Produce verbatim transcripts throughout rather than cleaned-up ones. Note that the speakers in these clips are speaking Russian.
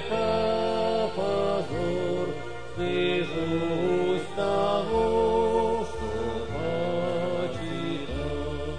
века позор, стыжусь того, что почитал.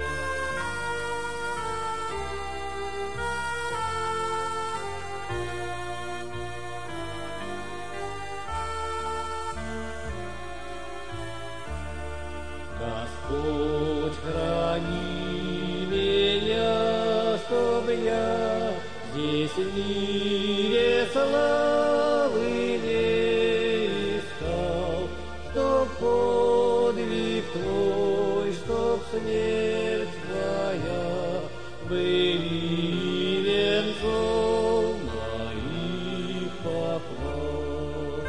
Господь, храни меня, чтоб я здесь в мире славы не искал, чтоб подвиг Твой, чтоб смерть Твоя были венцом моих поплав.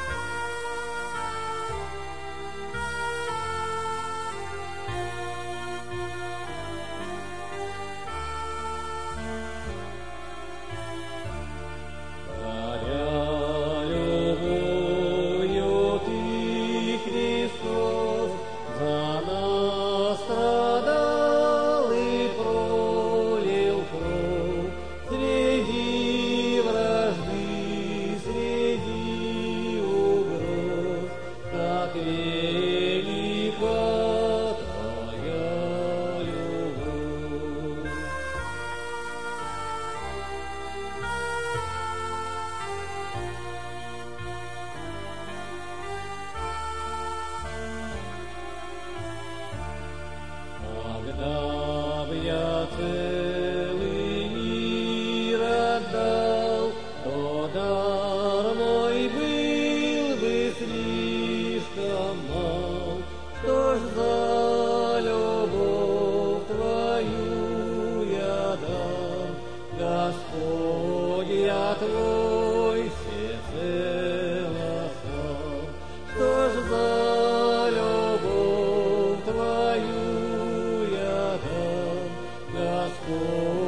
Когда б я целый мир отдал, то дар мой был бы слишком мал. Что ж за любовь Твою я дам, Господь, я Твой всецело сам. Что ж за любовь Твою я дам, Господь.